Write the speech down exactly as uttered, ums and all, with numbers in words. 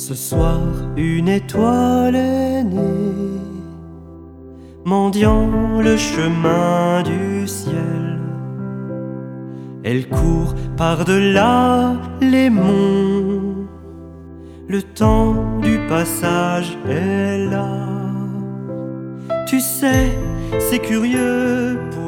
Ce soir, une étoile est née, mendiant le chemin du ciel. Elle court par-delà les monts, le temps du passage est là. Tu sais, c'est curieux pour